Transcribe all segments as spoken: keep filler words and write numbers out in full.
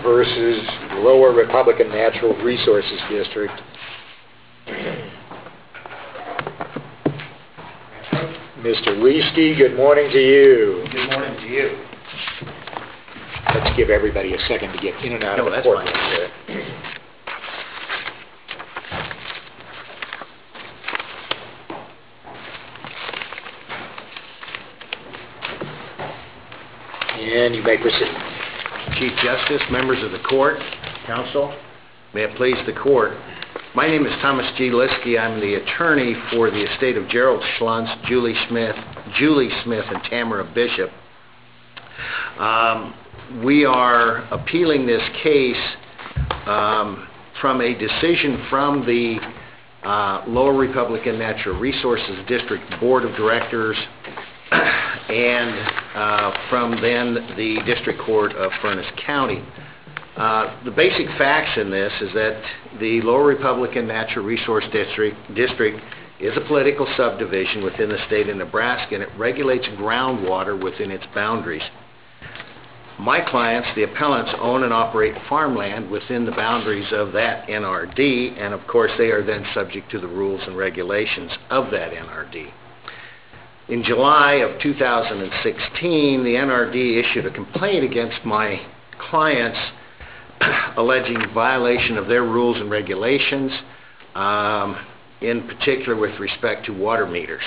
versus Lower Republican Natural Resources District. Mister Leasky, good morning to you. Good morning to you. Let's give everybody a second to get in and out no, of the that's courtroom. fine. And you may proceed. Chief Justice, members of the court, counsel, may it please the court. My name is Thomas G. Liskey. I'm the attorney for the estate of Gerald Schluntz, Julie Smith, Julie Smith, and Tamara Bishop. Um, we are appealing this case um, from a decision from the uh, Lower Republican Natural Resources District Board of Directors and uh, from then the District Court of Furnace County. Uh, the basic facts in this is that the Lower Republican Natural Resource District, District is a political subdivision within the state of Nebraska, and it regulates groundwater within its boundaries. My clients, the appellants, own and operate farmland within the boundaries of that N R D, and of course they are then subject to the rules and regulations of that N R D. In July of two thousand sixteen, the N R D issued a complaint against my clients alleging violation of their rules and regulations, um, in particular with respect to water meters.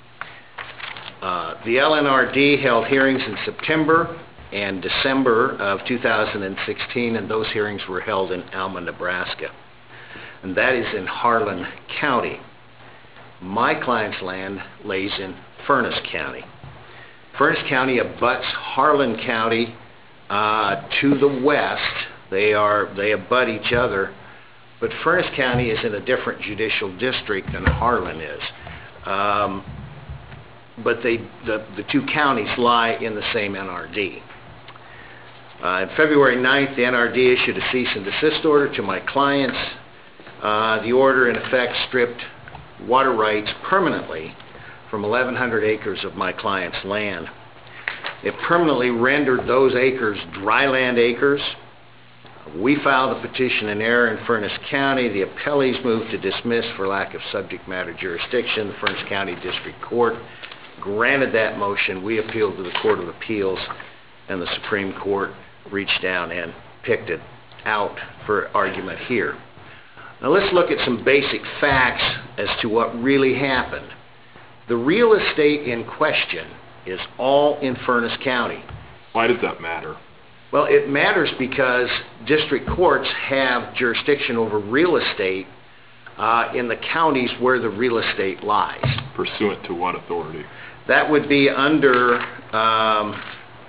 Uh, the L N R D held hearings in September and December of two thousand sixteen, and those hearings were held in Alma, Nebraska. And that is in Harlan County. My client's land lays in Furnace County. Furnace County abuts Harlan County uh, to the west. They are they abut each other, but Furnace County is in a different judicial district than Harlan is. Um, but they the, the two counties lie in the same N R D. Uh, on February ninth, the N R D issued a cease and desist order to my clients. Uh, the order, in effect, stripped water rights permanently from eleven hundred acres of my client's land. It permanently rendered those acres dry land acres. We filed a petition in error in Furnace County. The appellees moved to dismiss for lack of subject matter jurisdiction. The Furnace County District Court granted that motion. We appealed to the Court of Appeals, and the Supreme Court reached down and picked it out for argument here. Now let's look at some basic facts as to what really happened. The real estate in question is all in Furnace County. Why does that matter? Well, it matters because district courts have jurisdiction over real estate uh, in the counties where the real estate lies. Pursuant to what authority? That would be under um,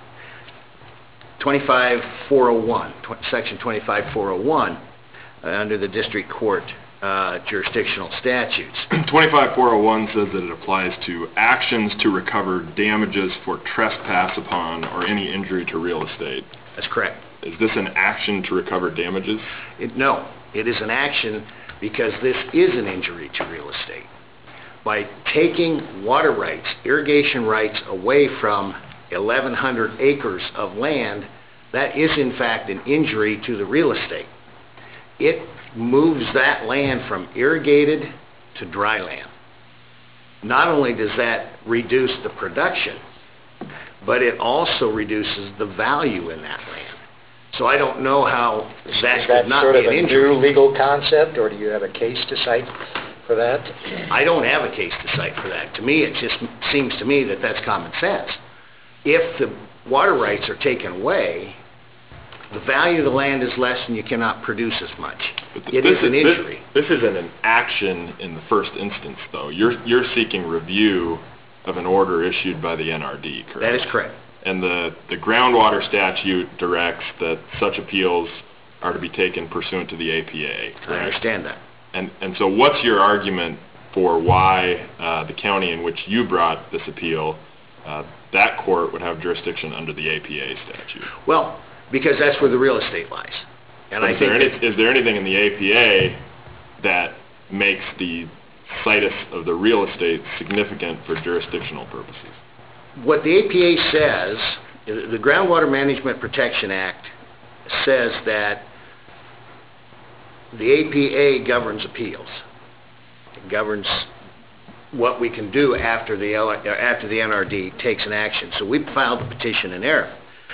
twenty-five four oh one, Section twenty-five four oh one, uh, under the district court uh, jurisdictional statutes. twenty-five four oh one says that it applies to actions to recover damages for trespass upon or any injury to real estate. That's correct. Is this an action to recover damages? It, no, it is an action because this is an injury to real estate. By taking water rights, irrigation rights away from eleven hundred acres of land, that is in fact an injury to the real estate. It moves that land from irrigated to dry land. Not only does that reduce the production, but it also reduces the value in that land. So I don't know how that Is that could not sort be of an a injury. new legal concept, or do you have a case to cite for that? I don't have a case to cite for that. To me, it just seems to me that that's common sense. If the water rights are taken away, the value of the land is less and you cannot produce as much. It is an injury. This, this isn't an action in the first instance, though. You're, you're seeking review of an order issued by the N R D, correct? That is correct. And the, the groundwater statute directs that such appeals are to be taken pursuant to the A P A, correct? I understand that. And, and so what's your argument for why uh, the county in which you brought this appeal, uh, that court would have jurisdiction under the A P A statute? Well, because that's where the real estate lies. And I is, think there any, that, is there anything in the A P A that makes the situs of the real estate significant for jurisdictional purposes? what the A P A says, the Groundwater Management Protection Act says that the A P A governs appeals. It governs what we can do after the L after the N R D takes an action. So we filed a petition in error.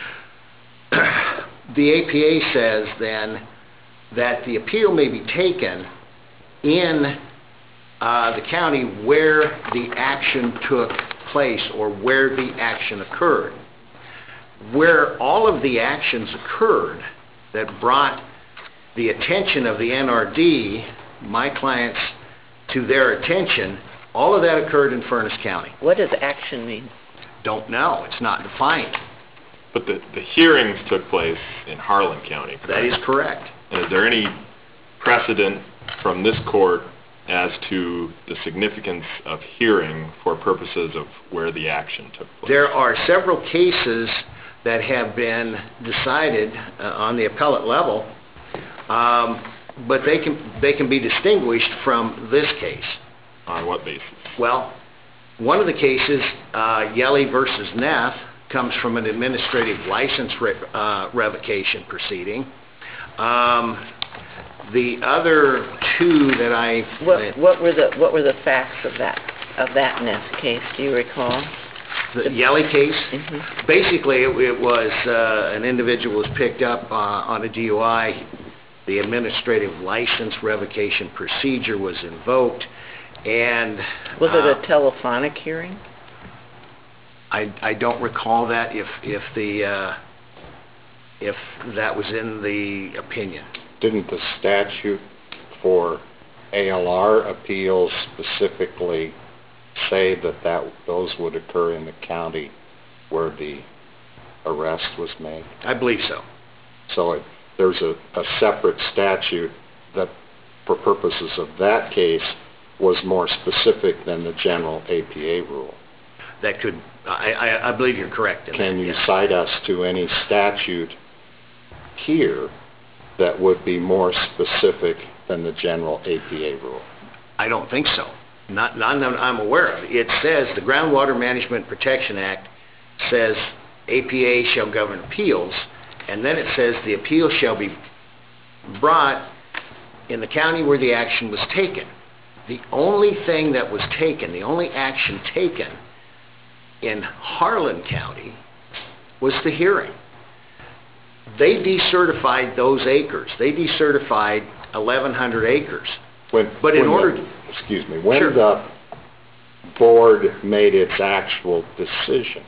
The A P A says then that the appeal may be taken in uh, the county where the action took place or where the action occurred. Where all of the actions occurred that brought the attention of the N R D, my clients, to their attention, all of that occurred in Furnace County. What does action mean? Don't know. It's not defined. But the, the hearings took place in Harlan County, correct? That is correct. And is there any precedent from this court as to the significance of hearing for purposes of where the action took place? There are several cases that have been decided uh, on the appellate level, um, but they can, they can be distinguished from this case. On what basis? Well, one of the cases, uh, Yelly versus Neff, comes from an administrative license re uh, revocation proceeding. Um, the other two that I... What, what were the what were the facts of that of that Neff case? Do you recall? The, the Yelly case? Mm-hmm. Basically, it, it was uh, an individual was picked up uh, on a D U I. The administrative license revocation procedure was invoked, and... Was it uh, a telephonic hearing? I, I don't recall that, if if the uh, if that was in the opinion. Didn't the statute for A L R appeals specifically say that, that those would occur in the county where the arrest was made? I believe so. So it, there's a, a separate statute that, for purposes of that case, was more specific than the general A P A rule. That could, I, I, I believe you're correct in that. Can you yes. cite us to any statute here that would be more specific than the general A P A rule? I don't think so. Not, not that I'm aware of. It says the Groundwater Management Protection Act says A P A shall govern appeals, and then it says the appeal shall be brought in the county where the action was taken. The only thing that was taken, the only action taken in Harlan County was the hearing. They decertified those acres. They decertified eleven hundred acres. When, But in when order... the, excuse me, when Sure. the board made its actual decision,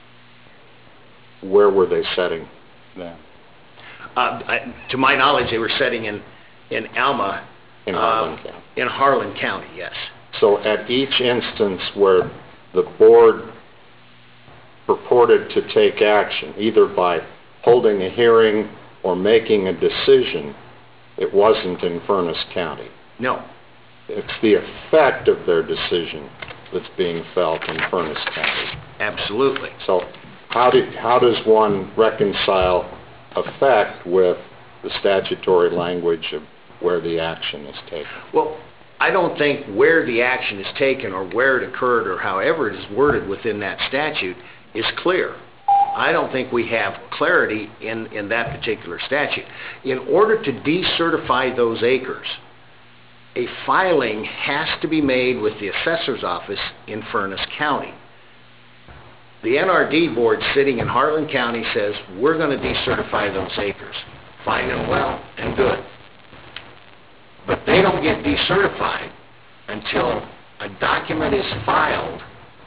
where were they setting then? Uh, I, to my knowledge, they were setting in, in Alma. In Harlan uh, County. In Harlan County, yes. So at each instance where the board purported to take action, either by holding a hearing or making a decision, it wasn't in Furnace County. No. It's the effect of their decision that's being felt in Furnace County. Absolutely. So how, do, how does one reconcile effect with the statutory language of where the action is taken? Well, I don't think where the action is taken or where it occurred or however it is worded within that statute is clear. I don't think we have clarity in, in that particular statute. In order to decertify those acres, a filing has to be made with the assessor's office in Furnace County. The N R D board sitting in Harlan County says, we're going to decertify those acres. Fine and well and good. But they don't get decertified until a document is filed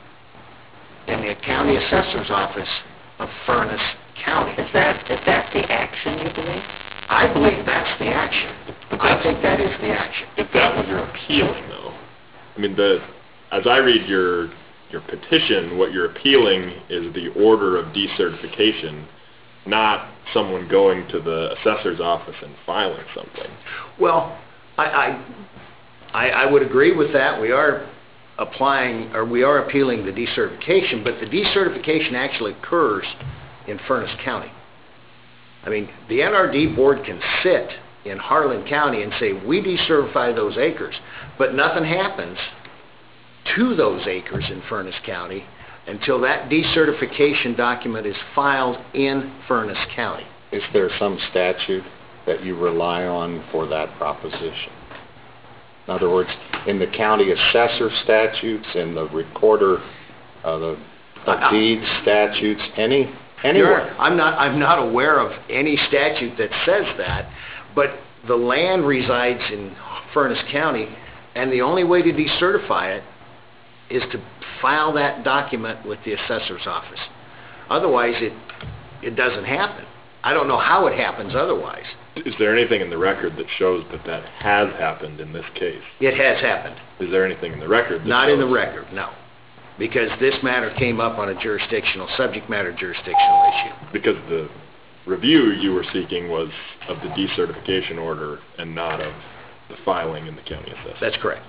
in the county assessor's office of Furnace County. Is that is that the action you believe? I believe that's the action. I think that is the action. If that was your appealing, though, I mean, the as I read your your petition, what you're appealing is the order of decertification, not someone going to the assessor's office and filing something. Well, I, I, I, I would agree with that. We are applying, or we are appealing the decertification, but the decertification actually occurs in Furnace County. I mean, the N R D board can sit in Harlan County and say, we decertify those acres, but nothing happens to those acres in Furnace County until that decertification document is filed in Furnace County. is there some statute that you rely on for that proposition? In other words, in the county assessor statutes, in the recorder uh, the of deeds statutes, any anywhere? Sure. I'm not I'm not aware of any statute that says that, but the land resides in Furnace County, and the only way to decertify it is to file that document with the assessor's office. Otherwise, it it doesn't happen. I don't know how it happens otherwise. Is there anything in the record that shows that that has happened in this case? It has happened. Is there anything in the record that Not shows? in the record, no. Because this matter came up on a jurisdictional, subject matter jurisdictional issue. Because the review you were seeking was of the decertification order and not of the filing in the county assessor. That's correct.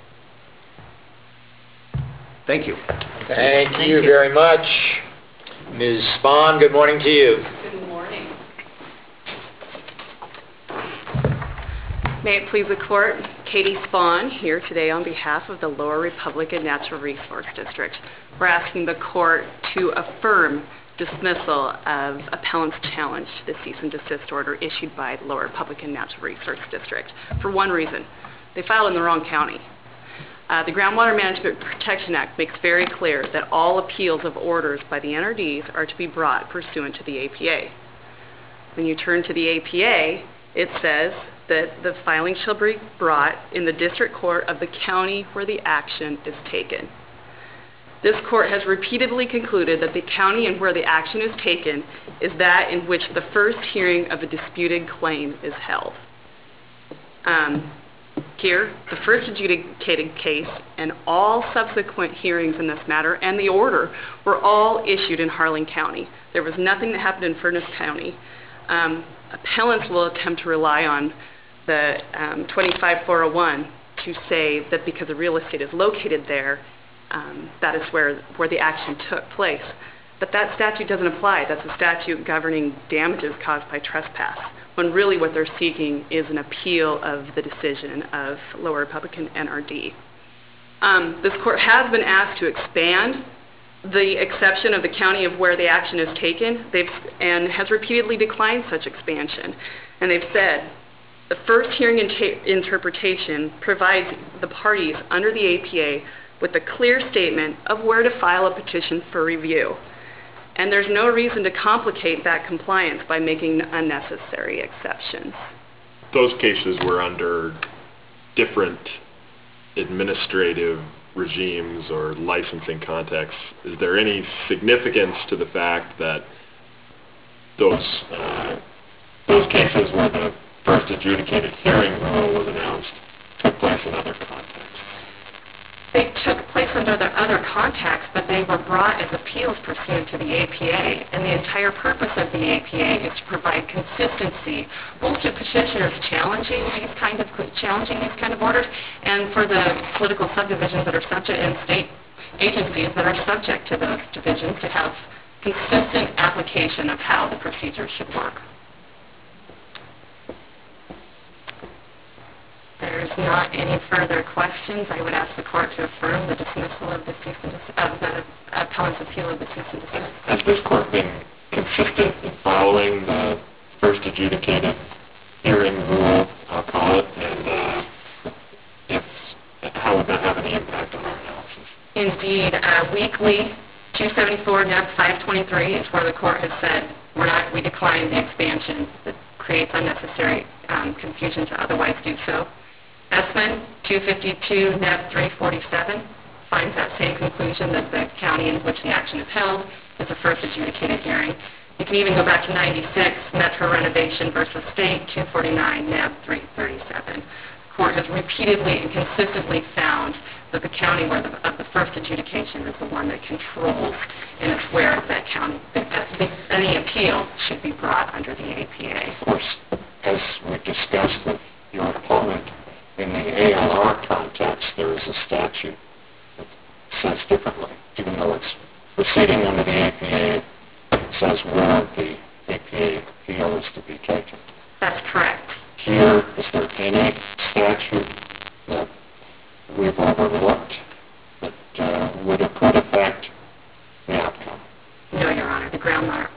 Thank you. Thank Thank you you. very much. Miz Spahn, good morning to you. Good morning. May it please the Court, Katie Spahn here today on behalf of the Lower Republican Natural Resource District. We're asking the Court to affirm dismissal of appellant's challenge to the cease and desist order issued by the Lower Republican Natural Resource District for one reason. They filed in the wrong county. Uh, the Groundwater Management Protection Act makes very clear that all appeals of orders by the N R Ds are to be brought pursuant to the A P A. When you turn to the A P A, it says that the filing shall be brought in the district court of the county where the action is taken. This court has repeatedly concluded that the county and where the action is taken is that in which the first hearing of a disputed claim is held. Um, Here, the first adjudicated case and all subsequent hearings in this matter and the order were all issued in Harlan County. There was nothing that happened in Furnace County. Um, appellants will attempt to rely on the um, twenty-five four oh one to say that because the real estate is located there, um, that is where, where the action took place. But that statute doesn't apply. That's a statute governing damages caused by trespass, when really what they're seeking is an appeal of the decision of Lower Republican N R D. Um, this court has been asked to expand the exception of the county of where the action is taken, they've, and has repeatedly declined such expansion. And they've said, the first hearing inter- interpretation provides the parties under the A P A with a clear statement of where to file a petition for review. And there's no reason to complicate that compliance by making unnecessary exceptions. Those cases were under different administrative regimes or licensing contexts. Is there any significance to the fact that those uh, those cases where the first adjudicated hearing rule was announced took place in other contexts? They took place under the other contexts, but they were brought as appeals pursuant to the A P A, and the entire purpose of the A P A is to provide consistency, both to petitioners challenging these kind of challenging these kind of orders, and for the political subdivisions that are subject and state agencies that are subject to those divisions to have consistent application of how the procedure should work. There's not any further questions. I would ask the court to affirm the dismissal of the cease and desist, of the appellant's appeal of the cease and desist. Has this court been consistent in following the first adjudicated hearing rule, I'll call it, and uh, if, how would that have any impact on our analysis? Indeed, uh, weekly two seventy-four N E B five twenty-three is where the court has said we're not, we decline the expansion that creates unnecessary um, confusion to otherwise do so. S M N two fifty-two N E B three forty-seven finds that same conclusion that the county in which the action is held is the first adjudicated hearing. You can even go back to ninety-six, Metro Renovation versus State two forty-nine N E B three thirty-seven. The court has repeatedly and consistently found that the county where the, of the first adjudication is the one that controls, and it's where that county, that, that any appeal should be brought under the A P A. Of course, as we discussed with your opponent, in the A L R context, there is a statute that says differently. Even though it's proceeding under the A P A, it says where the A P A appeal is to be taken. That's correct. Here, is there any statute that we've overlooked that uh, would, could affect the outcome? No, Your Honor. The Groundwater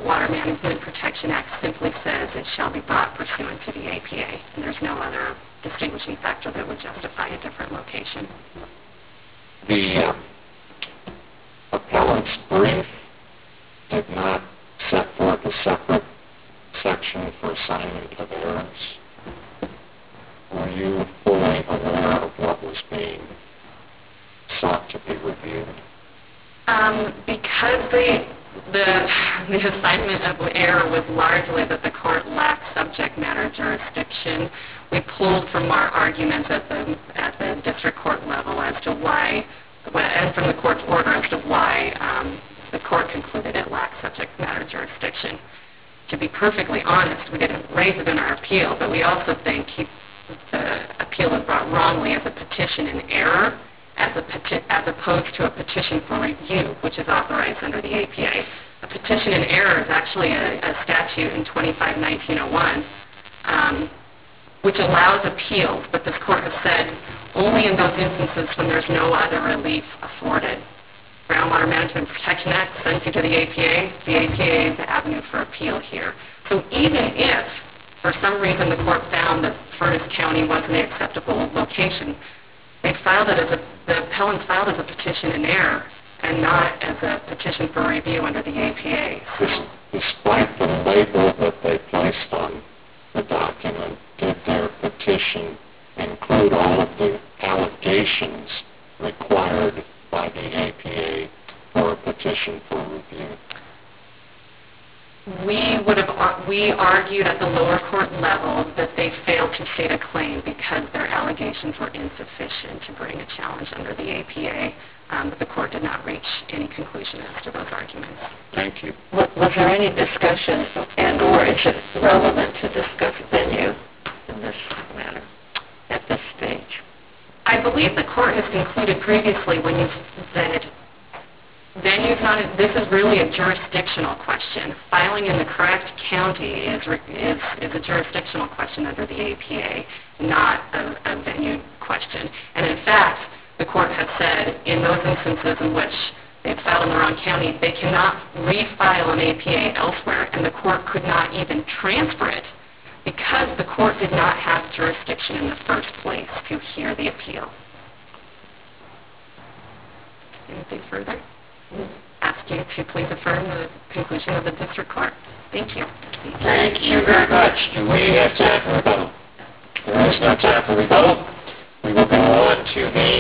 Management Protection Act simply says it shall be brought pursuant to the A P A, and there's no other distinguishing factor that would justify a different location. The uh, appellant's brief did not set forth a separate section for assignment of errors. Were you fully aware of what was being sought to be reviewed? Um, because the, the, the assignment of error was largely that the court lacked subject matter jurisdiction, we pulled from our arguments at the, at the district court level as to why, and from the court's order as to why um, the court concluded it lacked subject matter jurisdiction. To be perfectly honest, we didn't raise it in our appeal, but we also think he, the appeal was brought wrongly as a petition in error, as, a peti- as opposed to a petition for review, which is authorized under the A P A. A petition in error is actually a, a statute in twenty-five nineteen oh one, um, which allows appeals, but this court has said only in those instances when there's no other relief afforded. Groundwater Management Protection Act sends you to the A P A. The A P A is the avenue for appeal here. So even if, for some reason, the court found that Furnace County wasn't an acceptable location, they filed it as a, the appellants filed as a petition in error and not as a petition for review under the A P A. Des- despite the label that they placed on the document, did their petition include all of the allegations required by the A P A for a petition for review? We would have we argued at the lower court level that they failed to state a claim because their allegations were insufficient to bring a challenge under the A P A, um, but the court did not reach any conclusion as to those arguments. Thank you. Was, was there any discussion, and or is it relevant to discuss venue in this matter at this stage? I believe the court has concluded previously when you said venue's not, a, this is really a jurisdictional question. Filing in the correct county is, is, is a jurisdictional question under the A P A, not a, a venue question. And in fact, the court has said in those instances in which they've filed in the wrong county, they cannot refile an A P A elsewhere, and the court could not even transfer it because the court did not have jurisdiction in the first place to hear the appeal. Anything further? Ask you to please affirm the conclusion of the district court. Thank you. Thank you very much. Do we have time for rebuttal? There is no time for rebuttal. We will go on to the